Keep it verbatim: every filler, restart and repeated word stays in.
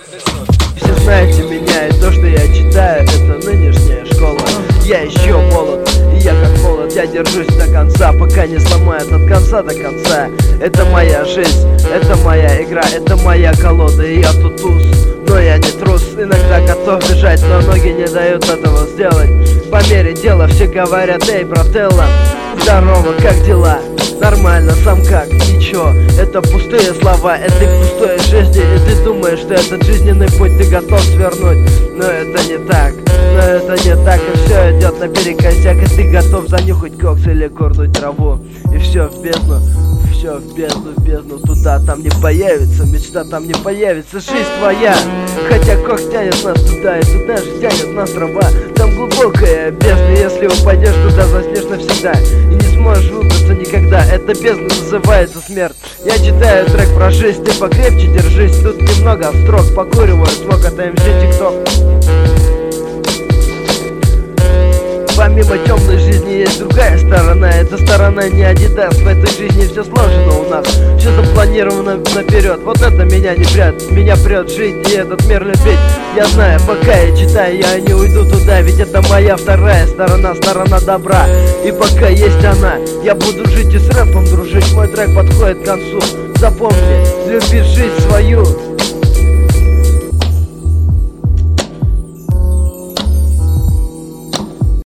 Все знаете меня, и то, что я читаю, это нынешняя школа. Я еще молод, и я как молод, я держусь до конца, пока не сломают от конца до конца. Это моя жизнь, это моя игра, это моя колода, и я тут туз. Но я не трус, иногда готов бежать, но ноги не дают этого сделать. По мере дела все говорят: эй, брателло, здорово, как дела? Нормально, сам как? Ничего, это пустые слова, это к пустой жизни. И ты думаешь, что этот жизненный путь ты готов свернуть. Но это не так, но это не так. И все идет наперекосяк, и ты готов занюхать кокс или курнуть траву. И все в бездну, все в бездну, в бездну. Туда там не появится, мечта там не появится. Жизнь твоя, хотя кокс тянет нас туда, и туда же тянет нас трава. Там глубокая бездна, если упадешь туда, заснешь навсегда и не сможешь выбраться никогда. Эта бездна называется смерть. Я читаю трек про жизнь, ты покрепче держись. Тут немного строк, покуриваю смог от эм си тикток. Помимо темной жизни есть другая сторона. Эта сторона не Адидас. В этой жизни все сложено у нас, все запланировано наперед. Вот это меня не прет, меня прет жить и этот мир любить. Я знаю, пока я читаю, я не уйду туда. Ведь это моя вторая сторона, сторона добра. И пока есть она, я буду жить и с рэпом дружить. Мой трек подходит к концу. Запомни, люби жизнь свою.